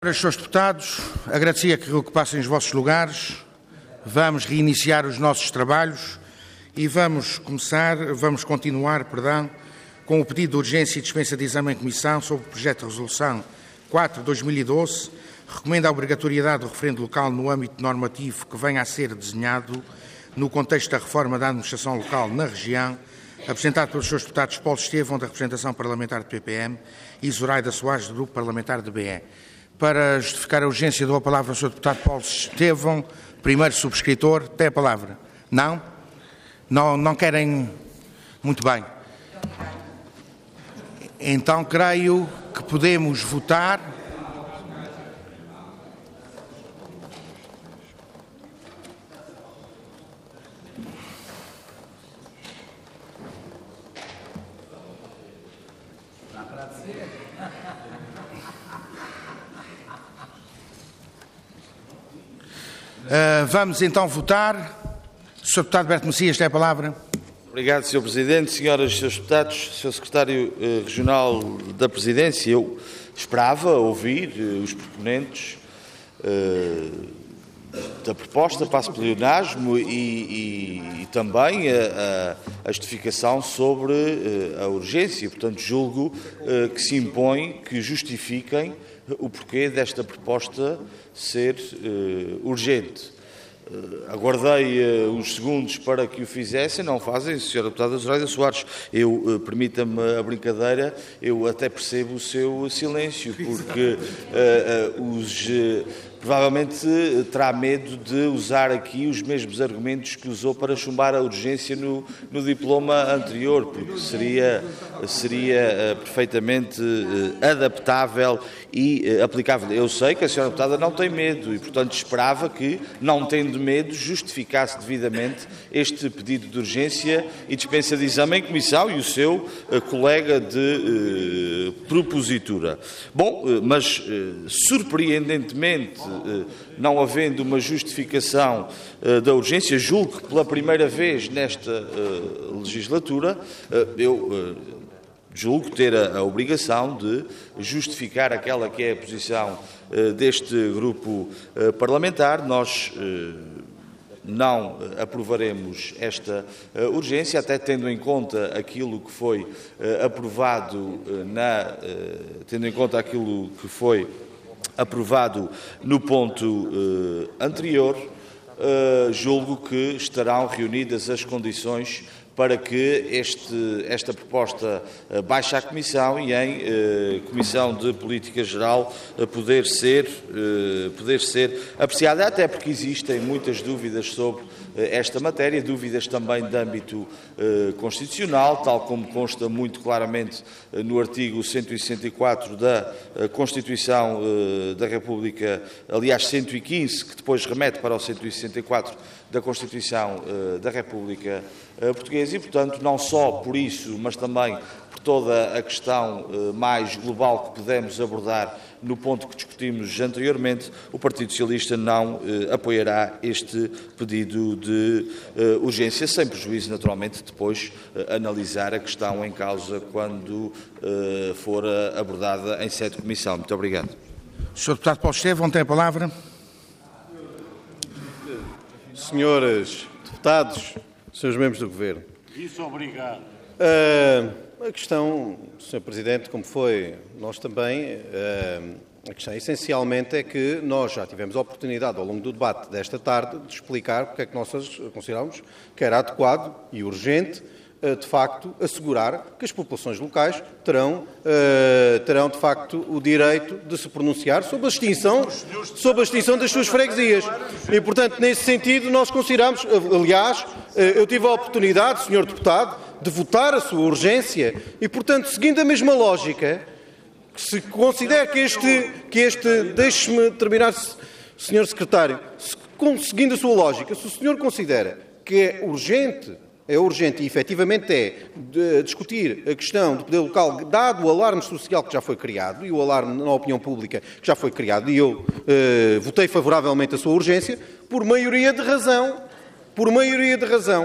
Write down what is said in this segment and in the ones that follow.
Para os senhores deputados, agradecia que ocupassem os vossos lugares. Vamos reiniciar os nossos trabalhos e vamos continuar, com o pedido de urgência e dispensa de exame em comissão sobre o projeto de resolução 4/2012, recomenda a obrigatoriedade do referendo local no âmbito normativo que venha a ser desenhado no contexto da reforma da administração local na região, apresentado pelos senhores deputados Paulo Estevão, da representação parlamentar do PPM, e Zoraida Soares, do grupo parlamentar do BE. Para justificar a urgência, dou a palavra ao Sr. deputado Paulo Estevão, primeiro subscritor. Tem a palavra. Não? Não querem? Muito bem. Então, creio que podemos votar. Vamos então votar. Sr. deputado Berto Messias, tem a palavra. Obrigado, Sr. Presidente. Senhoras e Srs. deputados, Sr. Secretário Regional da Presidência, eu esperava ouvir os proponentes da proposta para a pleonasmo e também a justificação sobre a urgência. Portanto, julgo que se impõe que justifiquem o porquê desta proposta ser urgente. Aguardei uns segundos para que o fizessem, não fazem, Sra. Deputada Zoraida Soares. Permita-me a brincadeira, eu até percebo o seu silêncio, porque provavelmente terá medo de usar aqui os mesmos argumentos que usou para chumbar a urgência no diploma anterior, porque seria perfeitamente adaptável e aplicável. Eu sei que a Sra. Deputada não tem medo e, portanto, esperava que, não tendo medo, justificasse devidamente este pedido de urgência e dispensa de exame em comissão e o seu colega de propositura. Bom, mas surpreendentemente, não havendo uma justificação da urgência, julgo que pela primeira vez nesta legislatura, julgo ter a obrigação de justificar aquela que é a posição deste grupo parlamentar. Nós não aprovaremos esta urgência, até tendo em conta aquilo que foi aprovado no ponto anterior. Julgo que estarão reunidas as condições para que esta proposta baixe à Comissão e em Comissão de Política Geral poder ser apreciada, até porque existem muitas dúvidas sobre esta matéria, dúvidas também de âmbito constitucional, tal como consta muito claramente no artigo 164 da Constituição da República, aliás 115, que depois remete para o 164 da Constituição da República Portuguesa e, portanto, não só por isso, mas também por toda a questão mais global que pudemos abordar no ponto que discutimos anteriormente, o Partido Socialista não apoiará este pedido de urgência, sem prejuízo, naturalmente, de depois analisar a questão em causa quando for abordada em sede de comissão. Muito obrigado. Sr. deputado Paulo Estevão, tem a palavra. Senhores deputados, senhores membros do Governo. Isso, obrigado. A questão, Sr. Presidente, como foi nós também, a questão essencialmente é que nós já tivemos a oportunidade ao longo do debate desta tarde de explicar porque é que nós consideramos que era adequado e urgente, de facto, assegurar que as populações locais terão de facto, o direito de se pronunciar sobre a extinção das suas freguesias. E, portanto, nesse sentido, nós consideramos, aliás, eu tive a oportunidade, Sr. Deputado, de votar a sua urgência e, portanto, seguindo a mesma lógica, que se considera que este deixe-me terminar, Sr. Secretário, seguindo a sua lógica, se o senhor considera que é urgente e efetivamente de discutir a questão do poder local, dado o alarme social que já foi criado e o alarme na opinião pública que já foi criado, e eu votei favoravelmente a sua urgência, por maioria de razão,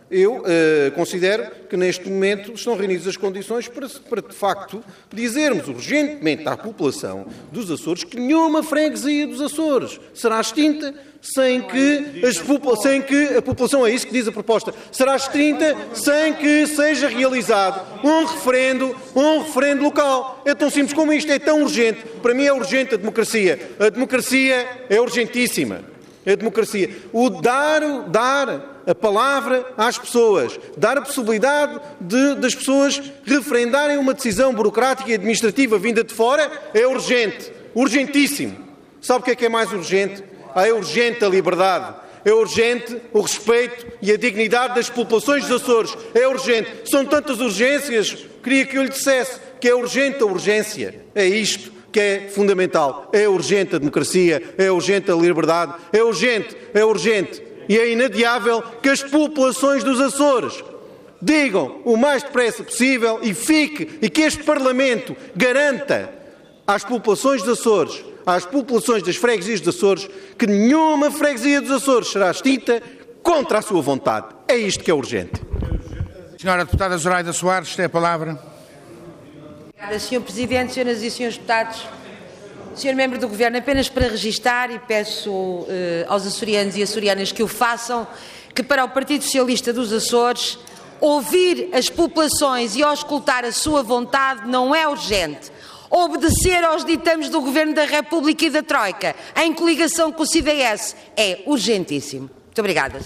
Eu considero que neste momento estão reunidas as condições para de facto dizermos urgentemente à população dos Açores que nenhuma freguesia dos Açores será extinta sem que a população, é isso que diz a proposta, será extinta sem que seja realizado um referendo local. É tão simples como isto, é tão urgente. Para mim é urgente a democracia. A democracia é urgentíssima. A democracia. O dar a palavra às pessoas, dar a possibilidade das pessoas referendarem uma decisão burocrática e administrativa vinda de fora é urgente. Urgentíssimo. Sabe o que é mais urgente? É urgente a liberdade. É urgente o respeito e a dignidade das populações dos Açores. É urgente. São tantas urgências. Queria que eu lhe dissesse que é urgente a urgência. É isto que é fundamental. É urgente a democracia. É urgente a liberdade. É urgente. E é inadiável que as populações dos Açores digam o mais depressa possível e que este Parlamento garanta às populações dos Açores, às populações das freguesias dos Açores, que nenhuma freguesia dos Açores será extinta contra a sua vontade. É isto que é urgente. Senhora Deputada Zoraida Soares, tem a palavra. Obrigada, Sr. Presidente, Senhoras e Senhores Deputados. Sr. Membro do Governo, apenas para registar, e peço aos açorianos e açorianas que o façam, que para o Partido Socialista dos Açores, ouvir as populações e auscultar a sua vontade não é urgente. Obedecer aos ditames do Governo da República e da Troika, em coligação com o CDS, é urgentíssimo. Muito obrigada,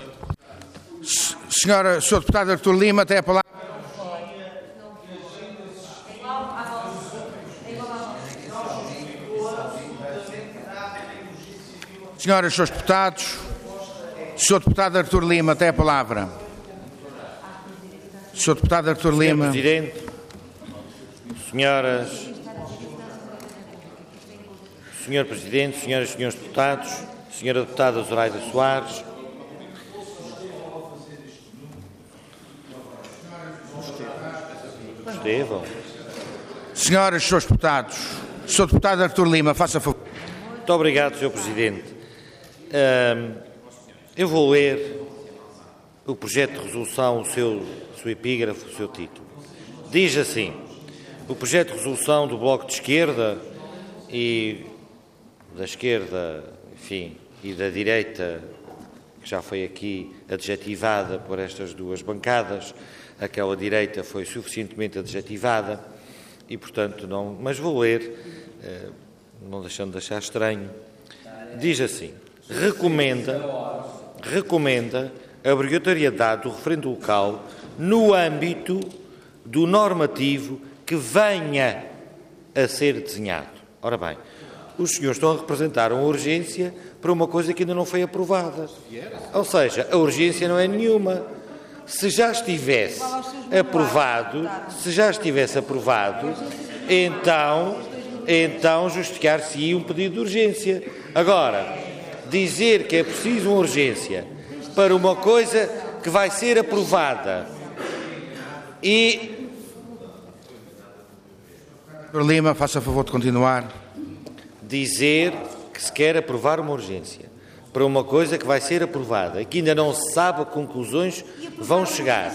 Sr. Sr. Deputado Artur Lima, tem a palavra. Senhoras e senhores deputados, Sr. Deputado Artur Lima, tem a palavra. Sr. Deputado Artur Lima. Sr. Presidente, Sr. Presidente, senhoras e senhores deputados, Sra. Deputada Zoraida Soares, Estevão. Senhoras e senhores deputados, Sr. Deputado Artur Lima, faça favor. Muito obrigado, Sr. Presidente. Eu vou ler o projeto de resolução, o seu epígrafe, o seu título. Diz assim: o projeto de resolução do Bloco de Esquerda e da esquerda, enfim, e da direita, que já foi aqui adjetivada por estas duas bancadas, aquela direita foi suficientemente adjetivada e, portanto, não... Mas vou ler, não deixando de achar estranho. Diz assim: recomenda a obrigatoriedade do referendo local no âmbito do normativo que venha a ser desenhado. Ora bem, os senhores estão a representar uma urgência para uma coisa que ainda não foi aprovada. Ou seja, a urgência não é nenhuma. Se já estivesse aprovado, então justificar-se-ia um pedido de urgência. Agora, dizer que é preciso uma urgência para uma coisa que vai ser aprovada e... Sr. Lima, faça favor de continuar. Dizer que se quer aprovar uma urgência para uma coisa que vai ser aprovada e que ainda não se sabe a conclusões vão chegar,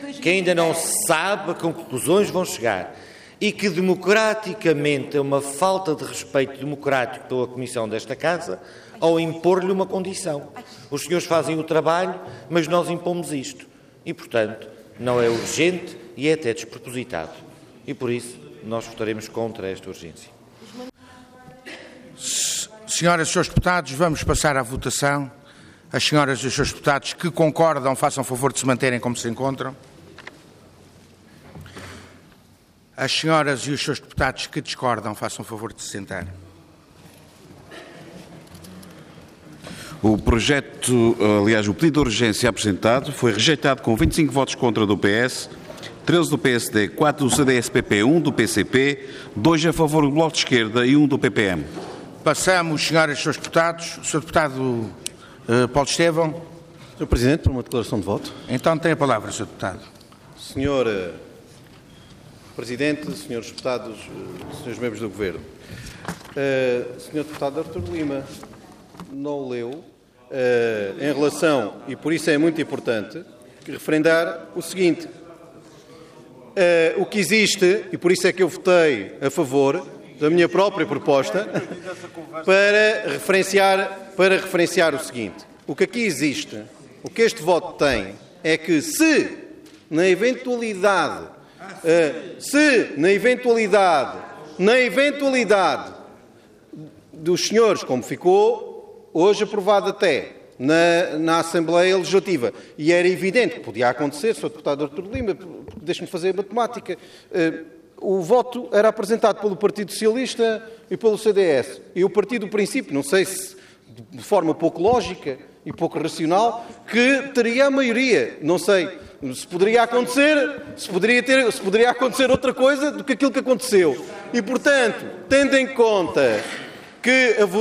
e que democraticamente é uma falta de respeito democrático pela Comissão desta Casa ao impor-lhe uma condição. Os senhores fazem o trabalho, mas nós impomos isto. E, portanto, não é urgente e é até despropositado. E, por isso, nós votaremos contra esta urgência. Senhoras e senhores deputados, vamos passar à votação. As senhoras e os senhores deputados que concordam, façam favor de se manterem como se encontram. As senhoras e os senhores deputados que discordam, façam favor de se sentar. O projeto, aliás, o pedido de urgência apresentado foi rejeitado com 25 votos contra do PS, 13 do PSD, 4 do CDS-PP, 1 do PCP, 2 a favor do Bloco de Esquerda e 1 do PPM. Passamos, senhoras e senhores deputados. Sr. Deputado Paulo Estevão. Sr. Presidente, por uma declaração de voto. Então tem a palavra, Sr. Deputado. Sr. Presidente, senhores deputados, senhores membros do Governo. Sr. Deputado Artur Lima não leu em relação, e por isso é muito importante, referendar o seguinte. O que existe, e por isso é que eu votei a favor da minha própria proposta, para referenciar o seguinte. O que aqui existe, o que este voto tem, é que se, na eventualidade dos senhores, como ficou hoje aprovado até na Assembleia Legislativa, e era evidente que podia acontecer, Sr. Deputado Artur Lima, deixe-me fazer matemática, o voto era apresentado pelo Partido Socialista e pelo CDS, e o partido do princípio, não sei se de forma pouco lógica e pouco racional, que teria a maioria. Não sei se poderia acontecer, se poderia acontecer outra coisa do que aquilo que aconteceu. E, portanto, tendo em conta que a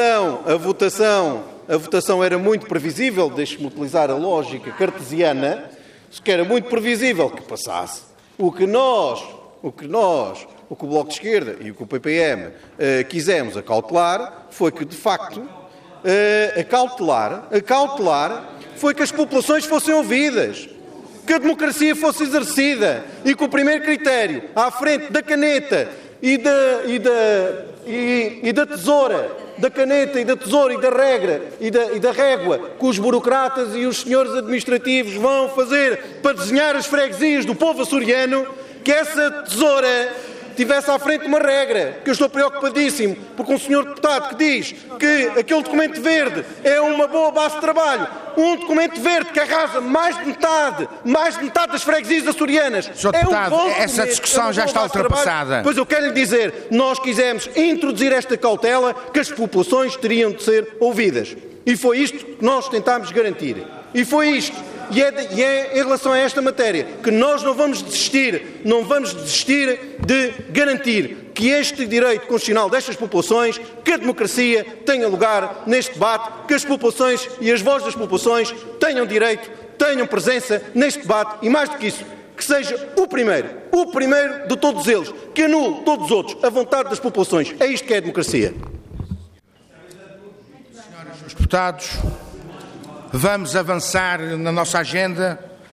votação era muito previsível, deixe-me utilizar a lógica cartesiana, que era muito previsível que passasse. O que o Bloco de Esquerda e o que o PPM quisemos acautelar foi que, de facto, acautelar foi que as populações fossem ouvidas, que a democracia fosse exercida e que o primeiro critério, à frente da caneta e da tesoura, da caneta e da tesoura e da regra e da régua que os burocratas e os senhores administrativos vão fazer para desenhar as freguesias do povo açoriano, que essa tesoura tivesse à frente uma regra, que eu estou preocupadíssimo, porque um senhor deputado que diz que aquele documento verde é uma boa base de trabalho, um documento verde que arrasa mais de metade das freguesias açorianas. Sr. Deputado, essa discussão já está ultrapassada. Pois eu quero lhe dizer, nós quisemos introduzir esta cautela que as populações teriam de ser ouvidas. E foi isto que nós tentámos garantir. E foi isto. E é em relação a esta matéria que nós não vamos desistir de garantir que este direito constitucional destas populações, que a democracia tenha lugar neste debate, que as populações e as vozes das populações tenham direito, tenham presença neste debate e, mais do que isso, que seja o primeiro de todos eles, que anule todos os outros, a vontade das populações. É isto que é a democracia. Senhoras e senhores deputados, vamos avançar na nossa agenda.